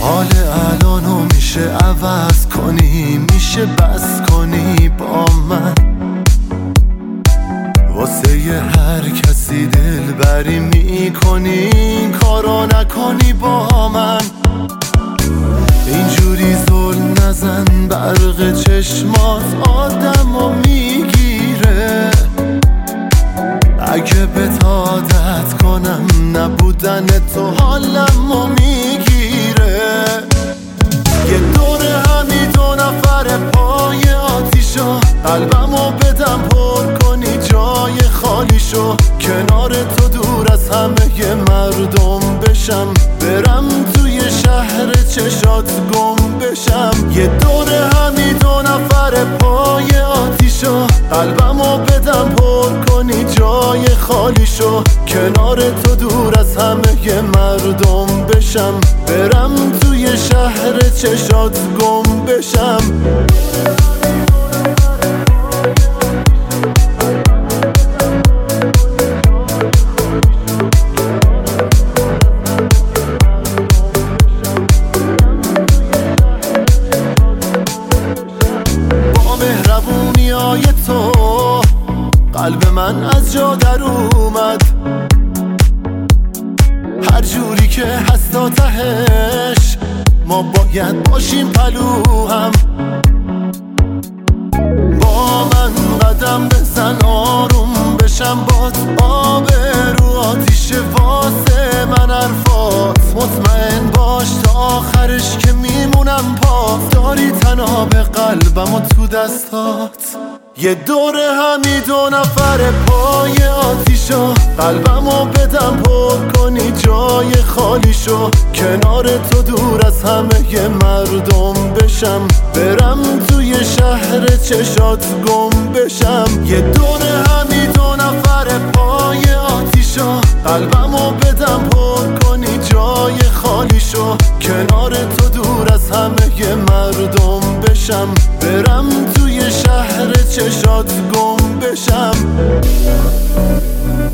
حال الانو میشه عوض کنی، میشه بس کنی با من، واسه ی هر کسی دل بری میکنی، کارو نکنی با من. اینجوری زل نزن برق چشمات آدمو میگیره، اگه بهت عادت کنم نبودن تو حالمو میگیره. یه دور همی 2 نفر پای آتیشو، قلبمو بدم پر کنی جای خالیشو، کنار تو دور از همه مردم بشم، برم توی شهر چشات گم بشم. یه دور همی 2 نفر پای آتیشو، قلبمو بدم پر کنی جای خالیشو، کنار تو دور از همه مردم بشم، برم توی شهر چشات گم بشم. با مهربونیای تو قلب من از جا در اومد، هر جوری که هست تا تهش ما باید باشیم پلو هم. با من قدم بزن آروم بشم، باد آب رو آتیش واسه من حرفات، مطمئن باش تا آخرش که میمونم پاک، داری تناب قلبم و تو دستات. یه دور همی 2 نفر پای آتیشو، قلبمو بدم پر کنی جای خالیشو، کنار تو دور از همه مردم بشم، برم توی شهر چشات گم بشم. یه دور همی 2 نفر پای آتیشو، قلبمو بدم پر کنی جای خالیشو، کنار تو دور از همه مردم بشم، برم توی شهر چشات گم بشم.